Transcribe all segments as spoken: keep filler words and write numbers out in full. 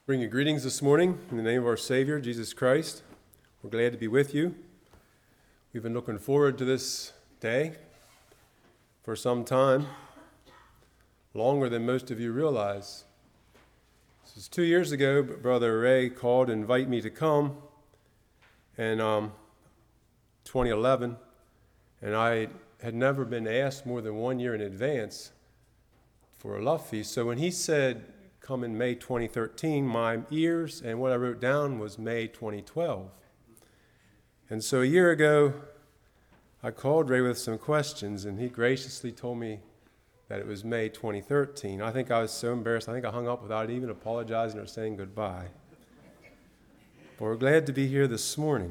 Bring you greetings this morning in the name of our Savior, Jesus Christ. We're glad to be with you. We've been looking forward to this day for some time, longer than most of you realize. This was two years ago, Brother Ray called to invite me to come in um, twenty eleven, and I had never been asked more than one year in advance for a love feast. So when he said, come in May twenty thirteen, my ears and what I wrote down was May twenty twelve. And so a year ago, I called Ray with some questions, and he graciously told me that it was May twenty thirteen. I think I was so embarrassed, I think I hung up without even apologizing or saying goodbye. But we're glad to be here this morning.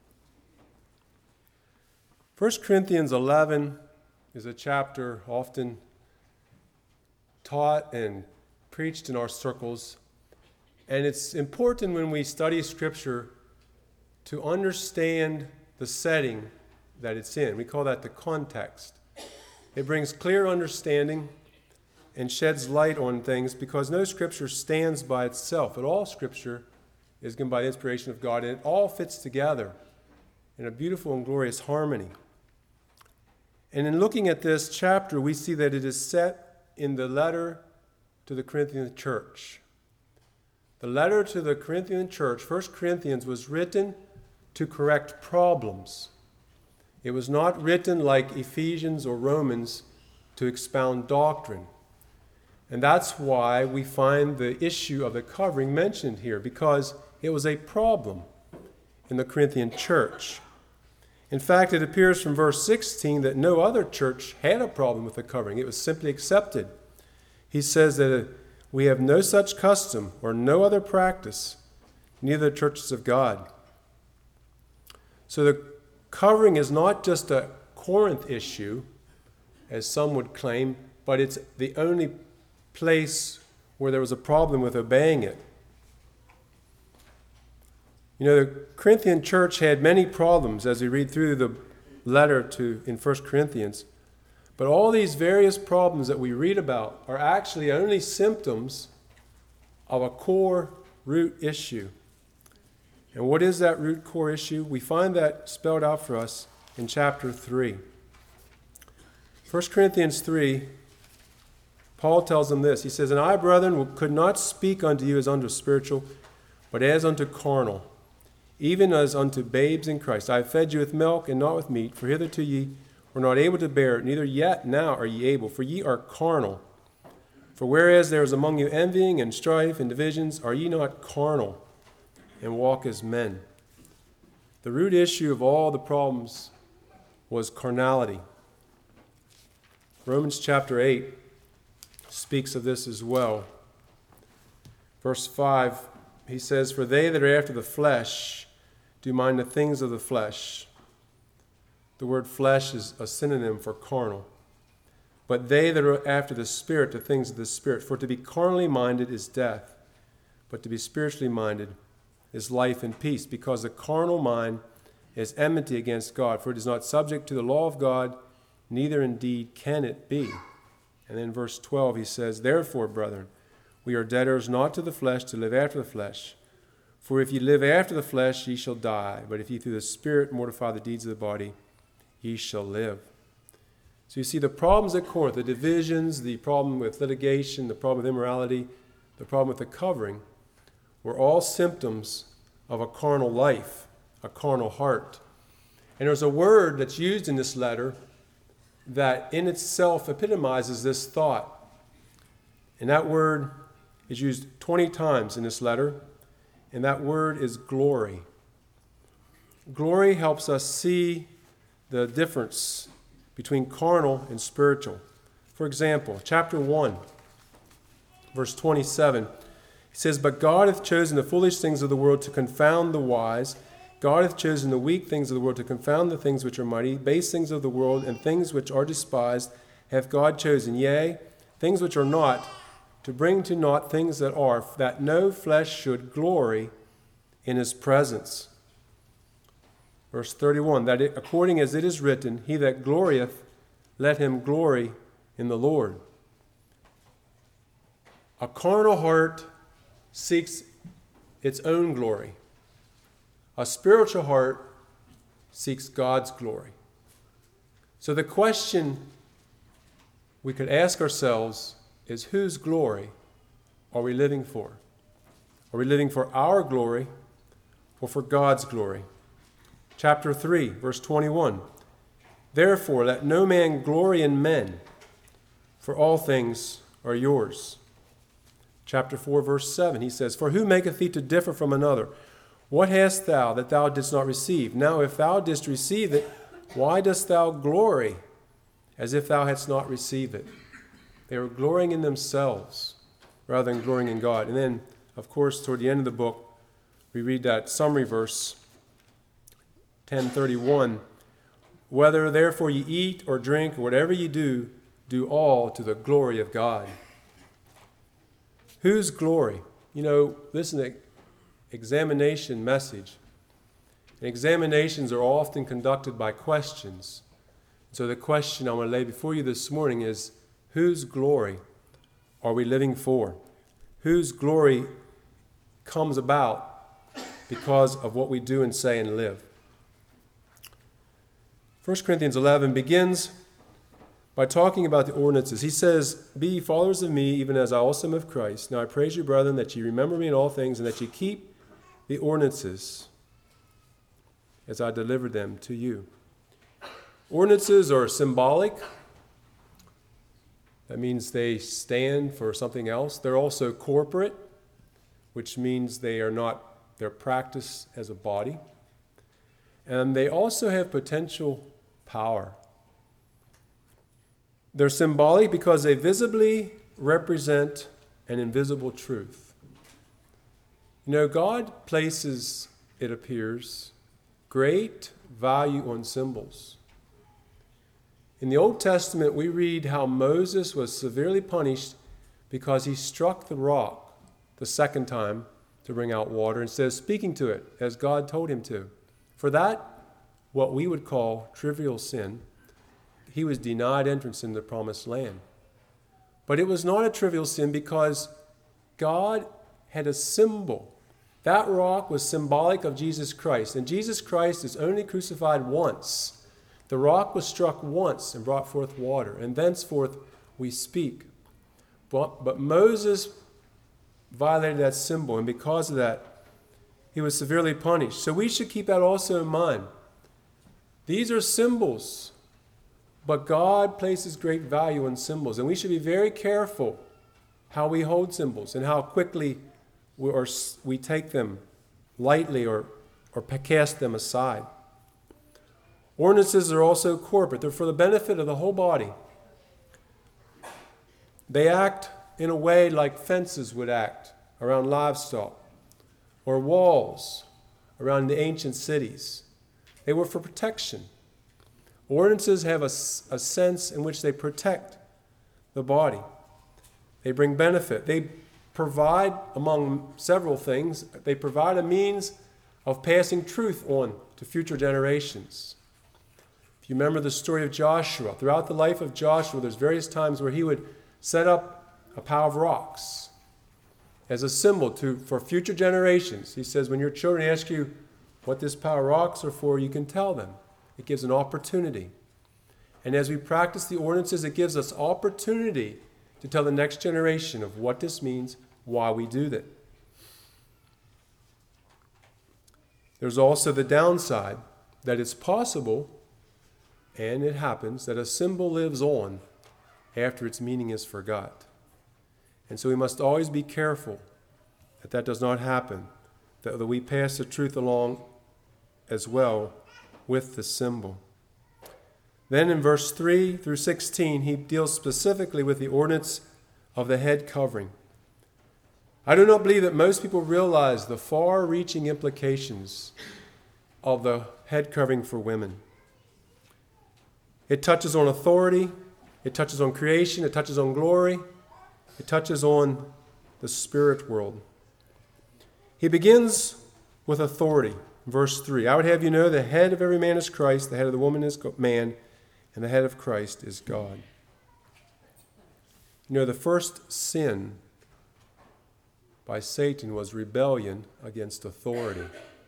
First Corinthians eleven is a chapter often taught and preached in our circles, and it's important when we study Scripture to understand the setting that it's in. We call that the context. It brings clear understanding and sheds light on things because no Scripture stands by itself, but all Scripture is given by the inspiration of God, and it all fits together in a beautiful and glorious harmony. And in looking at this chapter, we see that it is set in the letter to the Corinthian church. The letter to the Corinthian church, First Corinthians, was written to correct problems. It was not written like Ephesians or Romans to expound doctrine. And that's why we find the issue of the covering mentioned here, because it was a problem in the Corinthian church. In fact, it appears from verse sixteen that no other church had a problem with the covering. It was simply accepted. He says that we have no such custom or no other practice, neither the churches of God. So the covering is not just a Corinth issue, as some would claim, but it's the only place where there was a problem with obeying it. You know, the Corinthian church had many problems as we read through the letter to in First Corinthians. But all these various problems that we read about are actually only symptoms of a core root issue. And what is that root core issue? We find that spelled out for us in chapter three. First Corinthians three, Paul tells them this. He says, "And I, brethren, could not speak unto you as unto spiritual, but as unto carnal, even as unto babes in Christ. I have fed you with milk and not with meat, for hitherto ye were not able to bear it, neither yet now are ye able, for ye are carnal. For whereas there is among you envying and strife and divisions, are ye not carnal, and walk as men?" The root issue of all the problems was carnality. Romans chapter eight speaks of this as well. Verse five, he says, "For they that are after the flesh do mind the things of the flesh." The word flesh is a synonym for carnal. "But they that are after the Spirit, the things of the Spirit. For to be carnally minded is death, but to be spiritually minded is life and peace. Because the carnal mind is enmity against God, for it is not subject to the law of God, neither indeed can it be." And then verse twelve, he says, "Therefore, brethren, we are debtors not to the flesh to live after the flesh. For if ye live after the flesh, ye shall die. But if ye through the Spirit mortify the deeds of the body, ye shall live." So you see the problems at Corinth, the divisions, the problem with litigation, the problem with immorality, the problem with the covering, were all symptoms of a carnal life, a carnal heart. And there's a word that's used in this letter that in itself epitomizes this thought. And that word is used twenty times in this letter, and that word is glory. Glory helps us see the difference between carnal and spiritual. For example, chapter one, verse twenty-seven, it says, "But God hath chosen the foolish things of the world to confound the wise. God hath chosen the weak things of the world to confound the things which are mighty. Base things of the world and things which are despised hath God chosen, yea, things which are not, to bring to naught things that are, that no flesh should glory in his presence." Verse thirty-one, "That it, according as it is written, he that glorieth, let him glory in the Lord." A carnal heart seeks its own glory. A spiritual heart seeks God's glory. So the question we could ask ourselves is, whose glory are we living for? Are we living for our glory or for God's glory? Chapter three, verse twenty-one. Therefore, let no man glory in men, for all things are yours. Chapter four, verse seven, he says, For who maketh thee to differ from another? What hast thou that thou didst not receive? Now if thou didst receive it, why dost thou glory as if thou hadst not received it? They were glorying in themselves rather than glorying in God. And then, of course, toward the end of the book, we read that summary verse, ten thirty-one. Whether therefore ye eat or drink or whatever ye do, do all to the glory of God. Whose glory? You know, this is an examination message. And examinations are often conducted by questions. So the question I want to lay before you this morning is, whose glory are we living for? Whose glory comes about because of what we do and say and live? First Corinthians eleven begins by talking about the ordinances. He says, Be ye followers of me, even as I also am of Christ. Now I praise you, brethren, that ye remember me in all things, and that ye keep the ordinances as I delivered them to you. Ordinances are symbolic. That means they stand for something else. They're also corporate, which means they are not, they're practiced as a body. And they also have potential power. They're symbolic because they visibly represent an invisible truth. You know, God places, it appears, great value on symbols. In the Old Testament, we read how Moses was severely punished because he struck the rock the second time to bring out water instead of speaking to it as God told him to. For that, what we would call trivial sin, he was denied entrance in the promised land. But it was not a trivial sin because God had a symbol. That rock was symbolic of Jesus Christ, and Jesus Christ is only crucified once. The rock was struck once and brought forth water, and thenceforth we speak. But, but Moses violated that symbol, and because of that, he was severely punished. So we should keep that also in mind. These are symbols, but God places great value on symbols, and we should be very careful how we hold symbols and how quickly we, or we take them lightly or, or cast them aside. Ordinances are also corporate. They're for the benefit of the whole body. They act in a way like fences would act around livestock or walls around the ancient cities. They were for protection. Ordinances have a, a sense in which they protect the body. They bring benefit. They provide, among several things, they provide a means of passing truth on to future generations. If you remember the story of Joshua, throughout the life of Joshua, there's various times where he would set up a pile of rocks as a symbol to for future generations. He says, when your children ask you what this pile of rocks are for, you can tell them. It gives an opportunity. And as we practice the ordinances, it gives us opportunity to tell the next generation of what this means, why we do that. There's also the downside that it's possible, and it happens, that a symbol lives on after its meaning is forgot. And so we must always be careful that that does not happen, that we pass the truth along as well with the symbol. Then in verse three through sixteen, he deals specifically with the ordinance of the head covering. I do not believe that most people realize the far-reaching implications of the head covering for women. It touches on authority, it touches on creation, it touches on glory, it touches on the spirit world. He begins with authority. Verse three, I would have you know the head of every man is Christ, the head of the woman is man, and the head of Christ is God. You know, the first sin by Satan was rebellion against authority.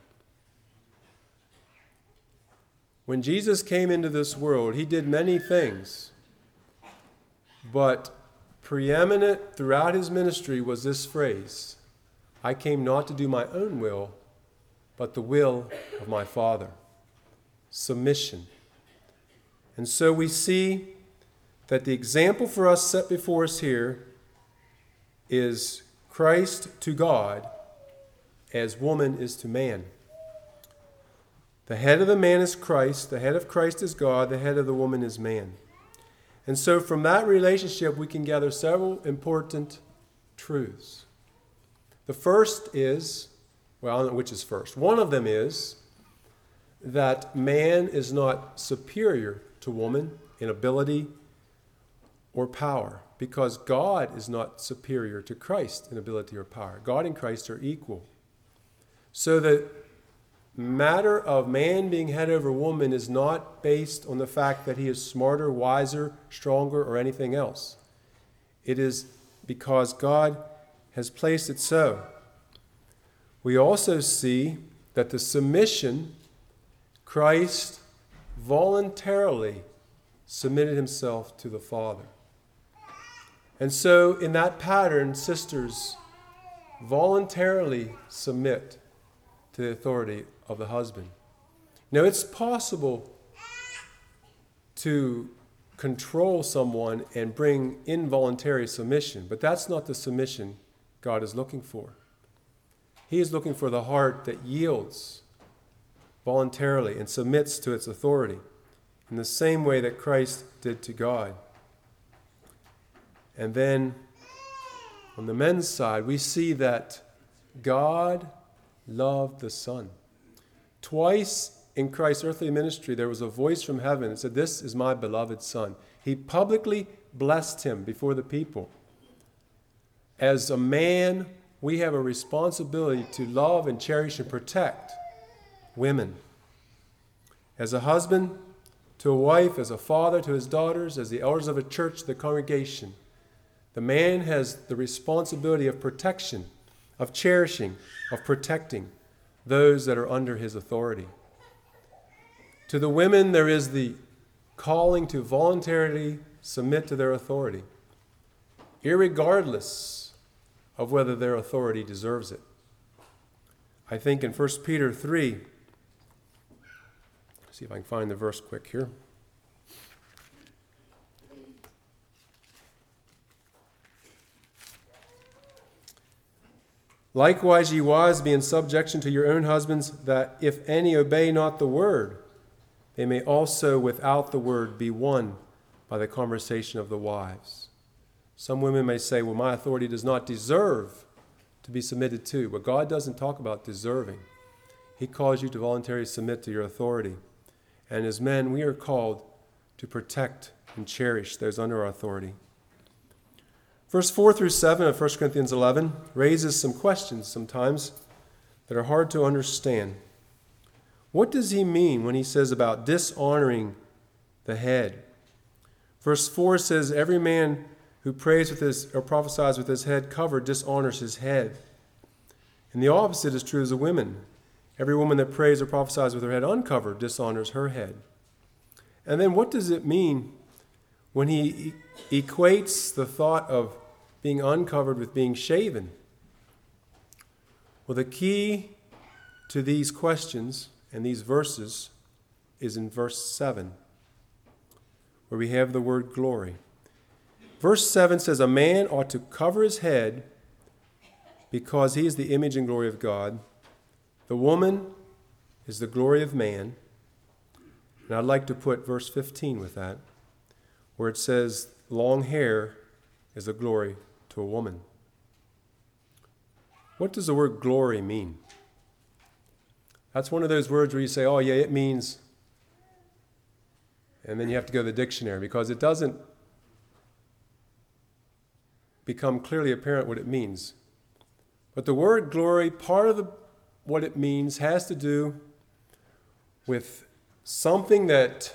When Jesus came into this world, he did many things, but preeminent throughout his ministry was this phrase, I came not to do my own will, but the will of my Father. Submission. And so we see that the example for us set before us here is Christ to God as woman is to man. The head of the man is Christ, the head of Christ is God, the head of the woman is man. And so from that relationship we can gather several important truths. The first is, well, I don't know which is first. One of them is that man is not superior to woman in ability or power, because God is not superior to Christ in ability or power. God and Christ are equal. So the matter of man being head over woman is not based on the fact that he is smarter, wiser, stronger, or anything else. It is because God has placed it so. We also see that the submission, Christ voluntarily submitted himself to the Father. And so in that pattern, sisters voluntarily submit to the authority of the husband. Now, it's possible to control someone and bring involuntary submission, but that's not the submission God is looking for. He is looking for the heart that yields voluntarily and submits to its authority in the same way that Christ did to God. And then on the men's side, we see that God loved the Son. Twice in Christ's earthly ministry, there was a voice from heaven that said, "This is my beloved Son." He publicly blessed him before the people. As a man, we have a responsibility to love and cherish and protect women. As a husband to a wife, as a father to his daughters, as the elders of a church, the congregation, the man has the responsibility of protection, of cherishing, of protecting those that are under his authority. To the women, there is the calling to voluntarily submit to their authority, irregardless of whether their authority deserves it. I think in First Peter three, see if I can find the verse quick here. Likewise, ye wives, be in subjection to your own husbands, that if any obey not the word, they may also without the word be won by the conversation of the wives. Some women may say, well, my authority does not deserve to be submitted to. But God doesn't talk about deserving. He calls you to voluntarily submit to your authority. And as men, we are called to protect and cherish those under our authority. Verse four through seven of First Corinthians eleven raises some questions sometimes that are hard to understand. What does he mean when he says about dishonoring the head? Verse four says, every man who prays with his or prophesies with his head covered dishonors his head. And the opposite is true as a woman. Every woman that prays or prophesies with her head uncovered dishonors her head. And then what does it mean when he e- equates the thought of being uncovered with being shaven? Well, the key to these questions and these verses is in verse seven, where we have the word glory. Verse seven says, a man ought to cover his head because he is the image and glory of God. The woman is the glory of man. And I'd like to put verse fifteen with that, where it says, long hair is a glory to a woman. What does the word glory mean? That's one of those words where you say, oh yeah, it means, and then you have to go to the dictionary because it doesn't become clearly apparent what it means. But the word glory, part of the, what it means has to do with something that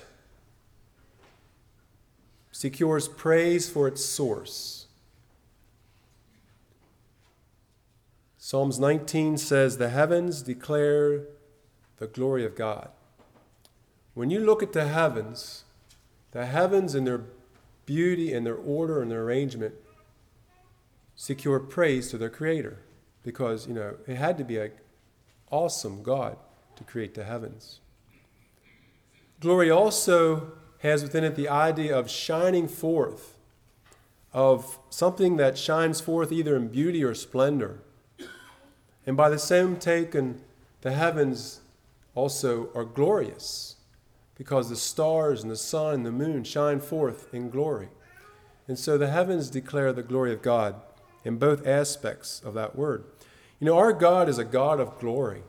secures praise for its source. Psalms nineteen says, the heavens declare the glory of God. When you look at the heavens, the heavens in their beauty and their order and their arrangement secure praise to their Creator. Because, you know, it had to be an awesome God to create the heavens. Glory also has within it the idea of shining forth, of something that shines forth either in beauty or splendor. And by the same token, the heavens also are glorious, because the stars and the sun and the moon shine forth in glory. And so the heavens declare the glory of God in both aspects of that word. You know, our God is a God of glory,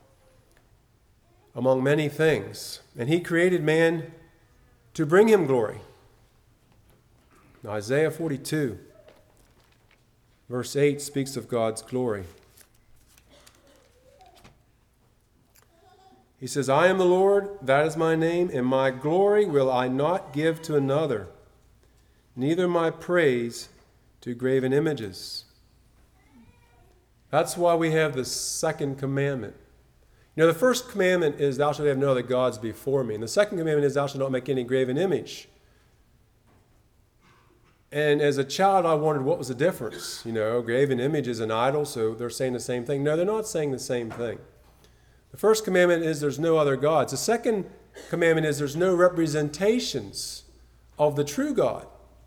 among many things. And he created man to bring him glory. Now, Isaiah forty-two, verse eight speaks of God's glory. He says, I am the Lord, that is my name, and my glory will I not give to another, neither my praise to graven images. That's why we have the second commandment. You know, the first commandment is, thou shalt have no other gods before me. And the second commandment is, thou shalt not make any graven image. And as a child, I wondered what was the difference. You know, graven image is an idol, so they're saying the same thing. No, they're not saying the same thing. The first commandment is there's no other gods. The second commandment is there's no representations of the true God.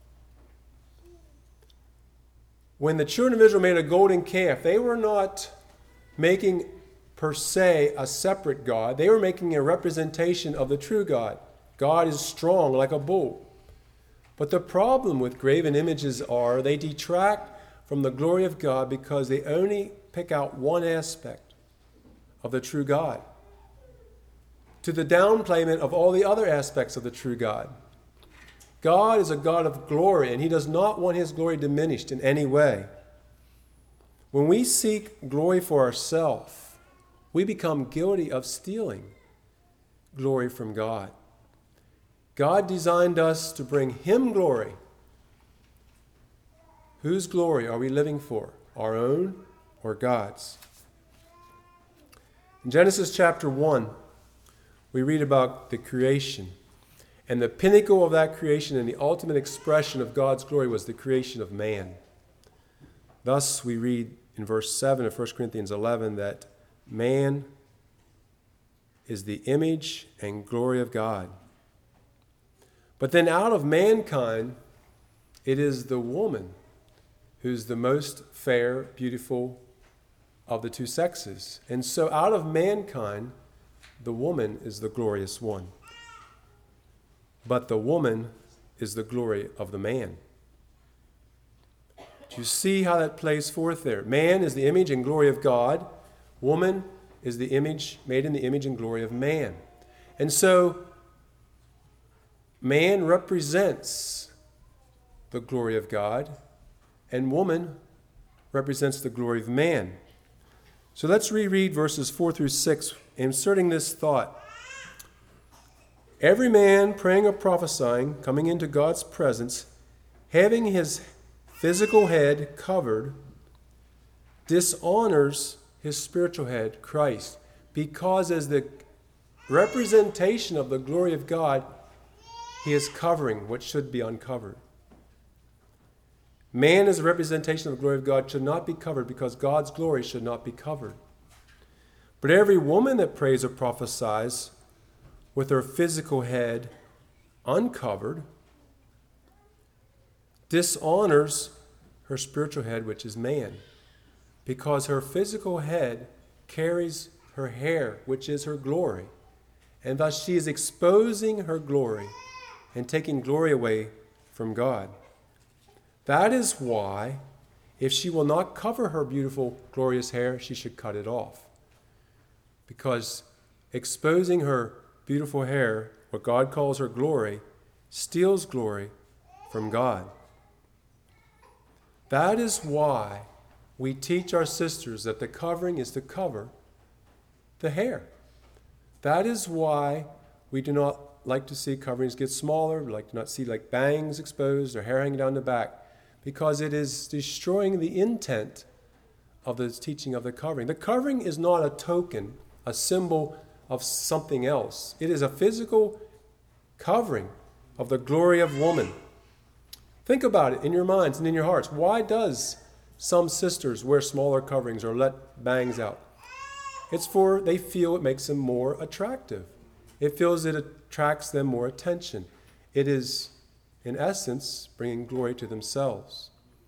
When the children of Israel made a golden calf, they were not making per se a separate God. They were making a representation of the true God. God is strong like a bull. But the problem with graven images are they detract from the glory of God because they only pick out one aspect of the true God, to the downplayment of all the other aspects of the true God. God is a God of glory, and he does not want his glory diminished in any way. When we seek glory for ourselves, we become guilty of stealing glory from God. God designed us to bring him glory. Whose glory are we living for? Our own or God's? In Genesis chapter one, we read about the creation. And the pinnacle of that creation and the ultimate expression of God's glory was the creation of man. Thus, we read in verse seven of First Corinthians eleven that man is the image and glory of God. But then out of mankind, it is the woman who's the most fair, beautiful of the two sexes. And so out of mankind, the woman is the glorious one. But the woman is the glory of the man. Do you see how that plays forth there? Man is the image and glory of God. Woman is the image, made in the image and glory of man. And so, man represents the glory of God, and woman represents the glory of man. So let's reread verses four through six, inserting this thought. Every man praying or prophesying, coming into God's presence, having his physical head covered, dishonors his spiritual head, Christ, because as the representation of the glory of God, he is covering what should be uncovered. Man as a representation of the glory of God should not be covered because God's glory should not be covered. But every woman that prays or prophesies with her physical head uncovered dishonors her spiritual head, which is man, because her physical head carries her hair, which is her glory, and thus she is exposing her glory and taking glory away from God. That is why, if she will not cover her beautiful, glorious hair, she should cut it off. Because exposing her beautiful hair, what God calls her glory, steals glory from God. That is why we teach our sisters that the covering is to cover the hair. That is why we do not like to see coverings get smaller. We like to not see like bangs exposed or hair hanging down the back, because it is destroying the intent of the teaching of the covering. The covering is not a token, a symbol of something else. It is a physical covering of the glory of woman. Think about it in your minds and in your hearts. Why does some sisters wear smaller coverings or let bangs out? It's for they feel it makes them more attractive. It feels it attracts them more attention. It is, in essence, bringing glory to themselves.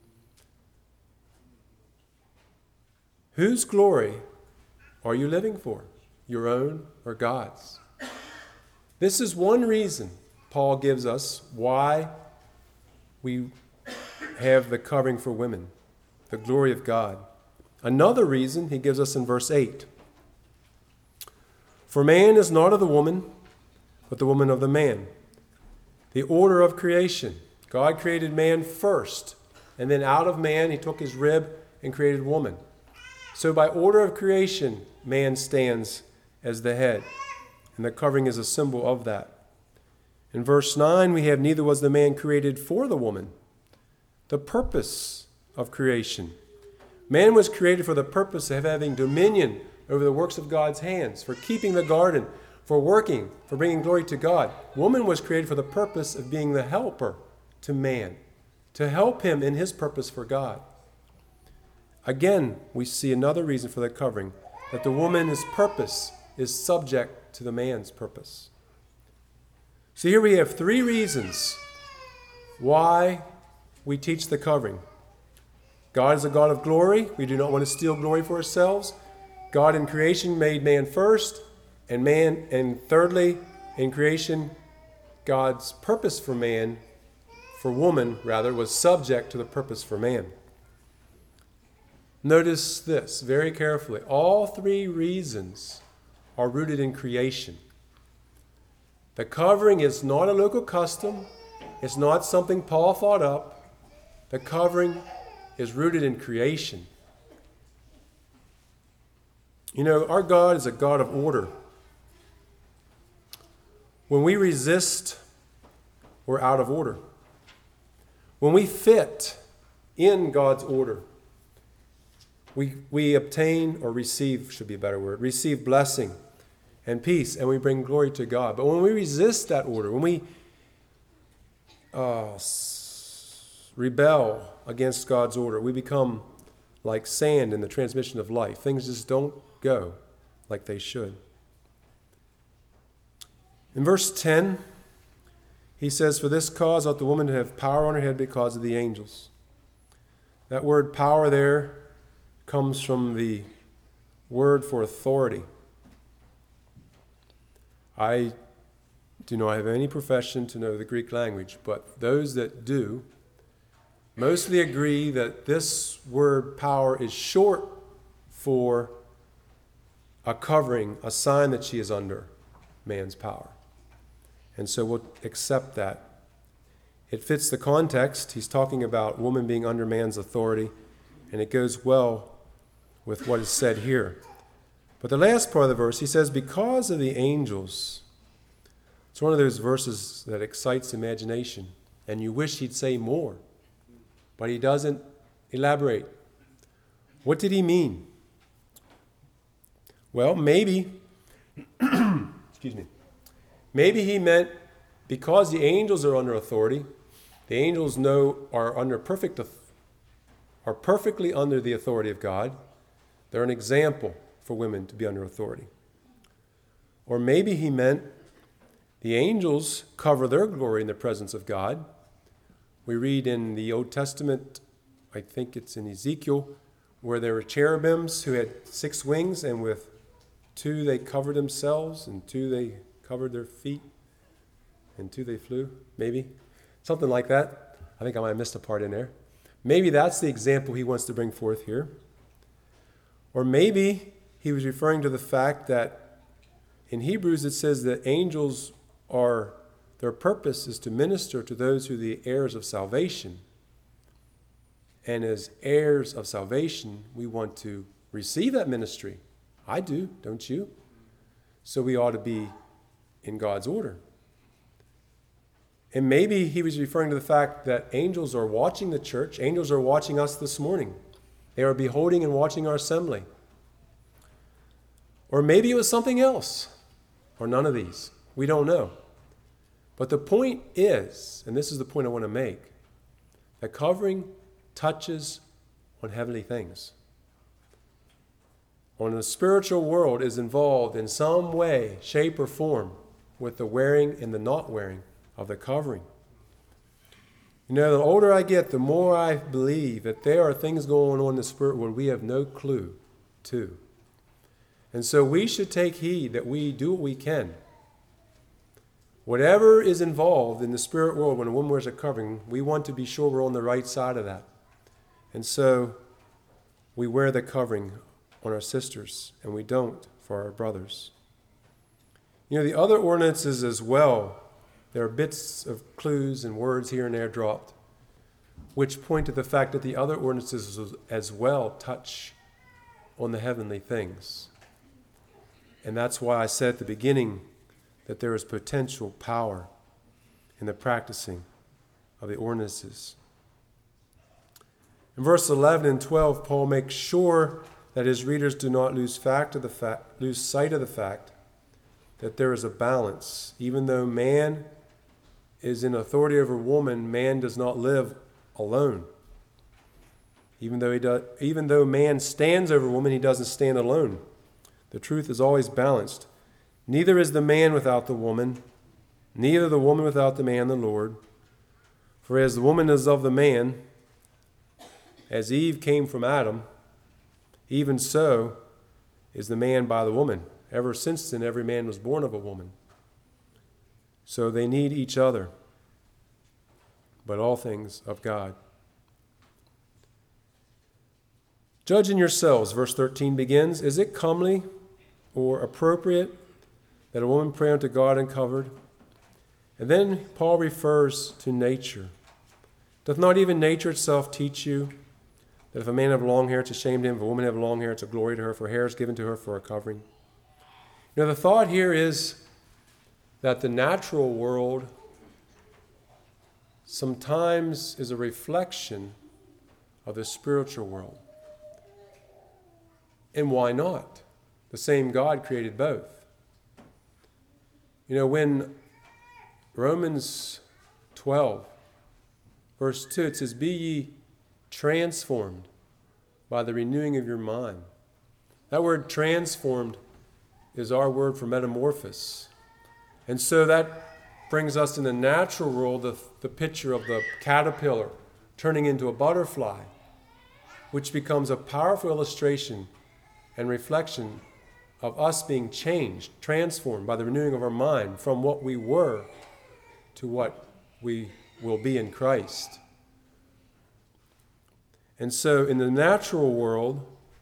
Whose glory are you living for? Your own or God's? This is one reason Paul gives us why we have the covering for women, the glory of God. Another reason he gives us in verse eight. For man is not of the woman, but the woman of the man. The order of creation. God created man first, and then out of man he took his rib and created woman. So by order of creation, man stands as the head, and the covering is a symbol of that. In verse nine, we have, neither was the man created for the woman. The purpose of creation. Man was created for the purpose of having dominion over the works of God's hands, for keeping the garden, for working, for bringing glory to God. Woman was created for the purpose of being the helper to man, to help him in his purpose for God. Again, we see another reason for the covering, that the woman's purpose is subject to the man's purpose. So here we have three reasons why we teach the covering. God is a God of glory. We do not want to steal glory for ourselves. God in creation made man first, and man, and thirdly, in creation, God's purpose for man, for woman rather, was subject to the purpose for man. Notice this very carefully. All three reasons are rooted in creation. The covering is not a local custom. It's not something Paul thought up. The covering is rooted in creation. You know, our God is a God of order. When we resist, we're out of order. When we fit in God's order, we, we obtain or receive, should be a better word, receive blessing and peace, and we bring glory to God. But when we resist that order, when we uh, s- rebel against God's order, we become like sand in the transmission of life. Things just don't go like they should. In verse ten, he says, for this cause ought the woman to have power on her head because of the angels. That word power there comes from the word for authority. I do not have any profession to know the Greek language, but those that do mostly agree that this word power is short for a covering, a sign that she is under man's power. And so we'll accept that. It fits the context. He's talking about woman being under man's authority, and it goes well with what is said here. But the last part of the verse, he says, because of the angels. It's one of those verses that excites imagination, and you wish he'd say more, but he doesn't elaborate. What did he mean? Well, maybe, excuse me, maybe he meant because the angels are under authority, the angels know are under perfect, are perfectly under the authority of God. They're an example for women to be under authority. Or maybe he meant the angels cover their glory in the presence of God. We read in the Old Testament, I think it's in Ezekiel, where there were cherubims who had six wings, and with two they covered themselves, and two they covered their feet, and two they flew, maybe. Something like that. I think I might have missed a part in there. Maybe that's the example he wants to bring forth here. Or maybe he was referring to the fact that in Hebrews it says that angels are, their purpose is to minister to those who are the heirs of salvation. And as heirs of salvation, we want to receive that ministry. I do, don't you? So we ought to be in God's order. And maybe he was referring to the fact that angels are watching the church. Angels are watching us this morning. They were beholding and watching our assembly. Or maybe it was something else, or none of these. We don't know. But the point is, and this is the point I want to make, that covering touches on heavenly things. When the spiritual world is involved in some way, shape, or form with the wearing and the not wearing of the covering. You know, the older I get, the more I believe that there are things going on in the spirit world we have no clue to. And so we should take heed that we do what we can. Whatever is involved in the spirit world when a woman wears a covering, we want to be sure we're on the right side of that. And so we wear the covering on our sisters, and we don't for our brothers. You know, the other ordinances as well, there are bits of clues and words here and there dropped, which point to the fact that the other ordinances as well touch on the heavenly things. And that's why I said at the beginning that there is potential power in the practicing of the ordinances. In verse eleven and twelve, Paul makes sure that his readers do not lose fact of the fact, lose sight of the fact that there is a balance. Even though man is in authority over woman, man does not live alone. Even though he does, even though man stands over woman, he doesn't stand alone. The truth is always balanced. Neither is the man without the woman, neither the woman without the man, the Lord. For as the woman is of the man, as Eve came from Adam, even so is the man by the woman. Ever since then, every man was born of a woman. So they need each other, but all things of God. Judging yourselves, verse thirteen begins, is it comely or appropriate that a woman pray unto God uncovered? And then Paul refers to nature. Doth not even nature itself teach you that if a man have long hair, it's a shame to him; if a woman have long hair, it's a glory to her, for hair is given to her for a covering? You know, the thought here is that the natural world sometimes is a reflection of the spiritual world. And why not? The same God created both. You know, when Romans twelve, verse two, it says, be ye transformed by the renewing of your mind. That word transformed is our word for metamorphosis. And so that brings us in the natural world the, the picture of the caterpillar turning into a butterfly, which becomes a powerful illustration and reflection of us being changed, transformed by the renewing of our mind from what we were to what we will be in Christ. And so in the natural world,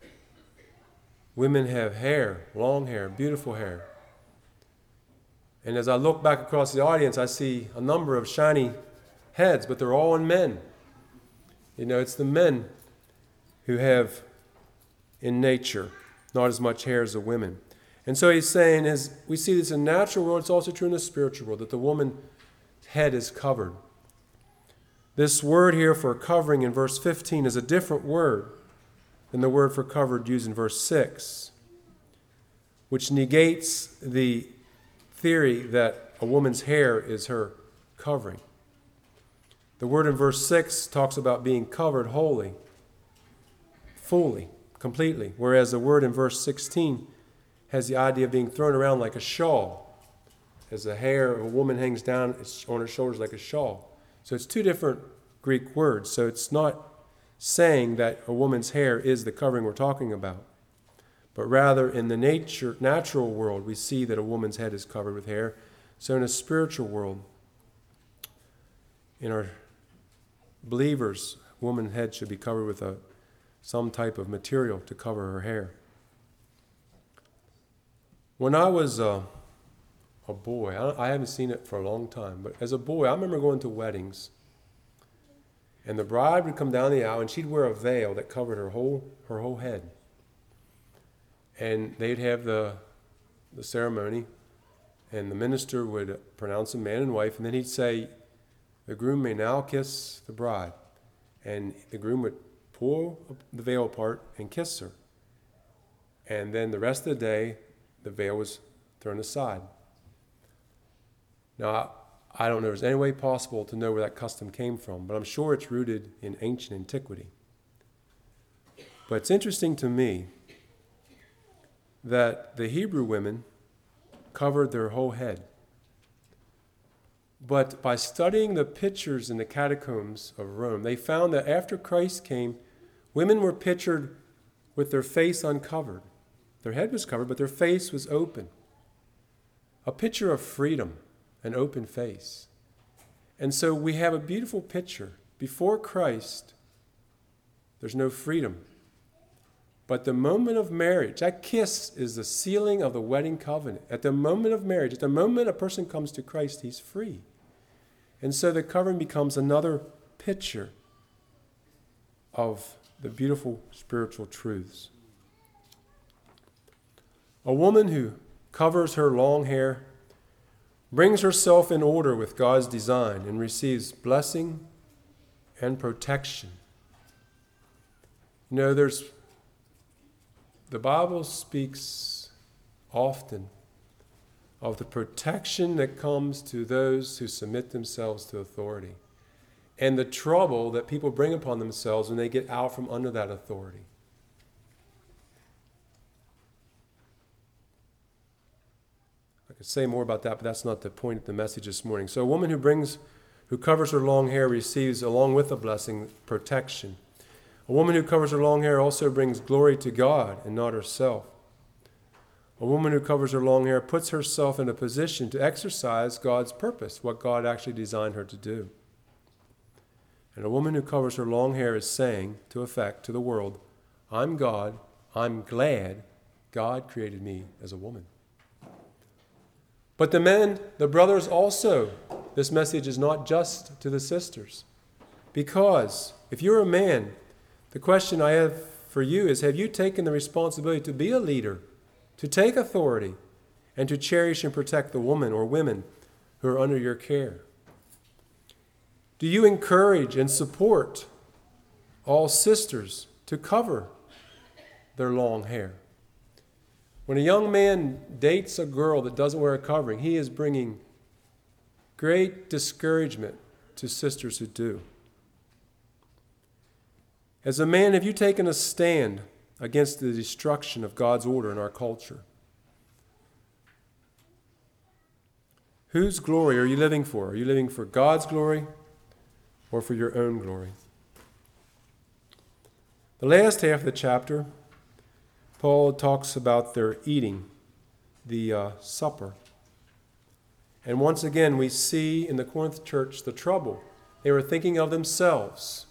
women have hair, long hair, beautiful hair. And as I look back across the audience, I see a number of shiny heads, but they're all on men. You know, it's the men who have, in nature, not as much hair as the women. And so he's saying, as we see this in the natural world, it's also true in the spiritual world, that the woman's head is covered. This word here for covering in verse fifteen is a different word than the word for covered used in verse six, which negates the theory that a woman's hair is her covering. The word in verse six talks about being covered wholly, fully, completely, whereas the word in verse sixteen has the idea of being thrown around like a shawl, as the hair of a woman hangs down on her shoulders like a shawl. So it's two different Greek words. So it's not saying that a woman's hair is the covering we're talking about, but rather in the nature, natural world, we see that a woman's head is covered with hair. So in a spiritual world, in our believers, a woman's head should be covered with a, some type of material to cover her hair. When I was uh, a boy, I, I haven't seen it for a long time, but as a boy, I remember going to weddings, and the bride would come down the aisle, and she'd wear a veil that covered her whole her whole head. And they'd have the the ceremony, and the minister would pronounce them man and wife, and then he'd say, the groom may now kiss the bride. And the groom would pull the veil apart and kiss her. And then the rest of the day, the veil was thrown aside. Now, I don't know if there's any way possible to know where that custom came from, but I'm sure it's rooted in ancient antiquity. But it's interesting to me that the Hebrew women covered their whole head. But by studying the pictures in the catacombs of Rome, they found that after Christ came, women were pictured with their face uncovered. Their head was covered, but their face was open. A picture of freedom, an open face. And so we have a beautiful picture. Before Christ, there's no freedom. But the moment of marriage, that kiss is the sealing of the wedding covenant. At the moment of marriage, at the moment a person comes to Christ, he's free. And so the covering becomes another picture of the beautiful spiritual truths. A woman who covers her long hair brings herself in order with God's design and receives blessing and protection. You know, there's the Bible speaks often of the protection that comes to those who submit themselves to authority and the trouble that people bring upon themselves when they get out from under that authority. I could say more about that, but that's not the point of the message this morning. So a woman who brings, who covers her long hair receives, along with the blessing, protection. A woman who covers her long hair also brings glory to God and not herself. A woman who covers her long hair puts herself in a position to exercise God's purpose, what God actually designed her to do. And a woman who covers her long hair is saying, to effect, to the world, I'm God, I'm glad God created me as a woman. But the men, the brothers also, this message is not just to the sisters. Because if you're a man, the question I have for you is, have you taken the responsibility to be a leader, to take authority, and to cherish and protect the woman or women who are under your care? Do you encourage and support all sisters to cover their long hair? When a young man dates a girl that doesn't wear a covering, he is bringing great discouragement to sisters who do. As a man, have you taken a stand against the destruction of God's order in our culture? Whose glory are you living for? Are you living for God's glory or for your own glory? The last half of the chapter, Paul talks about their eating, the uh, supper. And once again, we see in the Corinth church the trouble. They were thinking of themselves,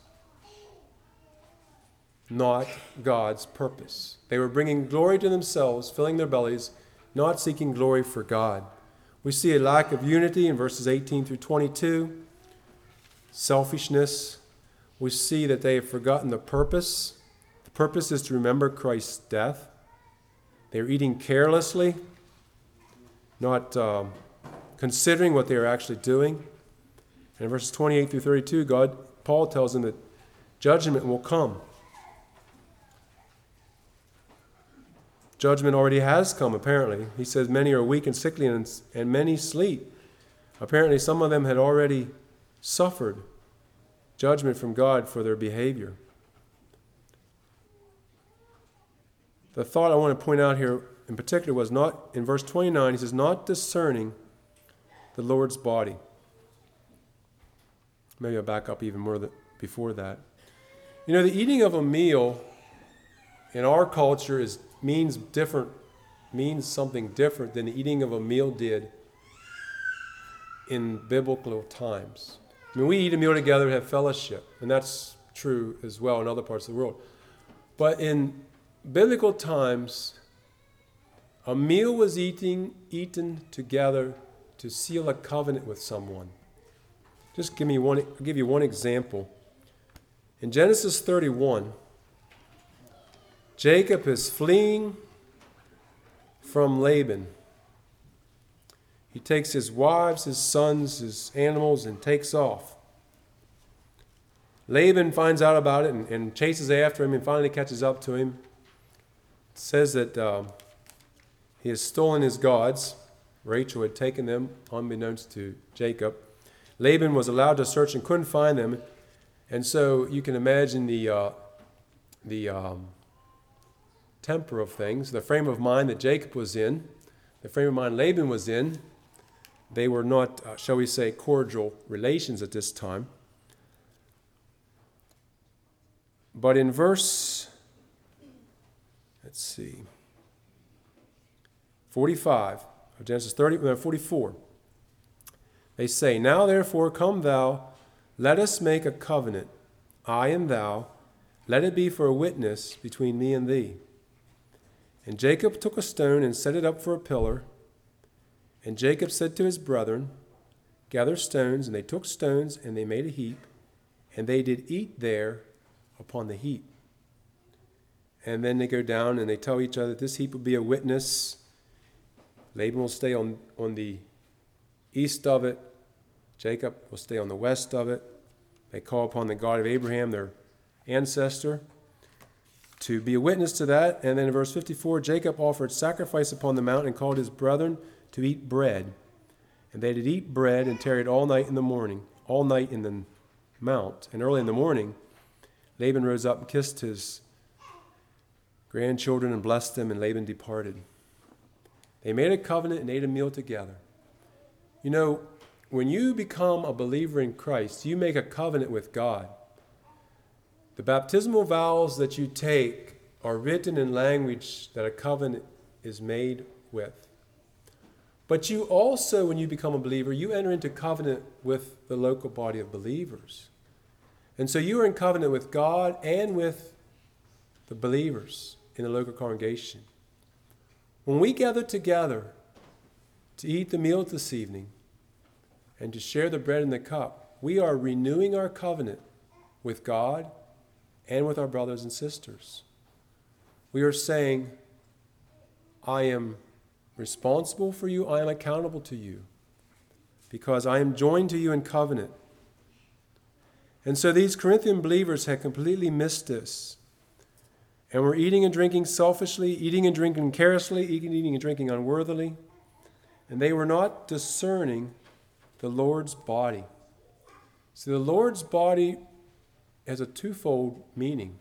not God's purpose. They were bringing glory to themselves, filling their bellies, not seeking glory for God. We see a lack of unity in verses eighteen through twenty-two, selfishness. We see that they have forgotten the purpose. The purpose is to remember Christ's death. They're eating carelessly, not uh, considering what they are actually doing. And in verses twenty-eight through thirty-two, God, Paul tells them that judgment will come. Judgment already has come, apparently. He says many are weak and sickly, and, and many sleep. Apparently, some of them had already suffered judgment from God for their behavior. The thought I want to point out here in particular was not, in verse twenty-nine, he says, not discerning the Lord's body. Maybe I'll back up even more than, before that. You know, the eating of a meal in our culture is means different, means something different than the eating of a meal did in biblical times. I mean, we eat a meal together to have fellowship, and that's true as well in other parts of the world. But in biblical times, a meal was eating, eaten together to seal a covenant with someone. Just give me one, I'll give you one example. In Genesis thirty-one, Jacob is fleeing from Laban. He takes his wives, his sons, his animals, and takes off. Laban finds out about it and, and chases after him and finally catches up to him. It says that uh, he has stolen his gods. Rachel had taken them unbeknownst to Jacob. Laban was allowed to search and couldn't find them. And so you can imagine the, uh, the um, temper of things, the frame of mind that Jacob was in, the frame of mind Laban was in. They were not, uh, shall we say, cordial relations at this time. But in verse, let's see, forty-five of Genesis thirty, no, forty-four, they say, "Now therefore come thou, let us make a covenant, I and thou, let it be for a witness between me and thee." And Jacob took a stone and set it up for a pillar. And Jacob said to his brethren, "Gather stones." And they took stones, and they made a heap, and they did eat there upon the heap. And then they go down and they tell each other, this heap will be a witness. Laban will stay on, on the east of it. Jacob will stay on the west of it. They call upon the God of Abraham, their ancestor, to be a witness to that. And then in verse fifty-four, Jacob offered sacrifice upon the mountain and called his brethren to eat bread. And they did eat bread and tarried all night in the morning, all night in the mount. And early in the morning, Laban rose up and kissed his grandchildren and blessed them, and Laban departed. They made a covenant and ate a meal together. You know, when you become a believer in Christ, you make a covenant with God. The baptismal vows that you take are written in language that a covenant is made with. But you also, when you become a believer, you enter into covenant with the local body of believers. And so you are in covenant with God and with the believers in the local congregation. When we gather together to eat the meal this evening and to share the bread and the cup, we are renewing our covenant with God and with our brothers and sisters. We are saying, I am responsible for you, I am accountable to you, because I am joined to you in covenant. And so these Corinthian believers had completely missed this. And were eating and drinking selfishly, eating and drinking carelessly, eating, eating and drinking unworthily. And they were not discerning the Lord's body. See, the Lord's body has a twofold meaning.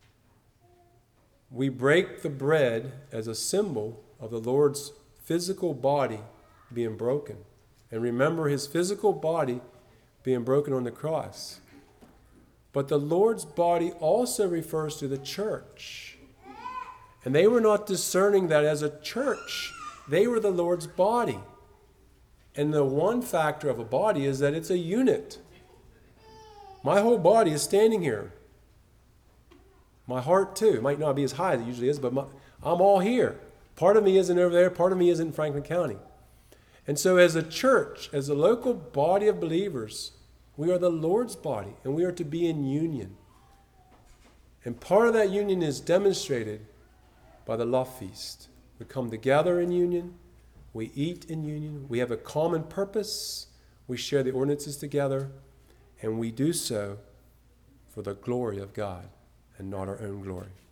We break the bread as a symbol of the Lord's physical body being broken. And remember his physical body being broken on the cross. But the Lord's body also refers to the church. And they were not discerning that as a church, they were the Lord's body. And the one factor of a body is that it's a unit. My whole body is standing here. My heart too. It might not be as high as it usually is, but my, I'm all here. Part of me isn't over there. Part of me isn't in Franklin County. And so as a church, as a local body of believers, we are the Lord's body, and we are to be in union. And part of that union is demonstrated by the love feast. We come together in union. We eat in union. We have a common purpose. We share the ordinances together. And we do so for the glory of God and not our own glory.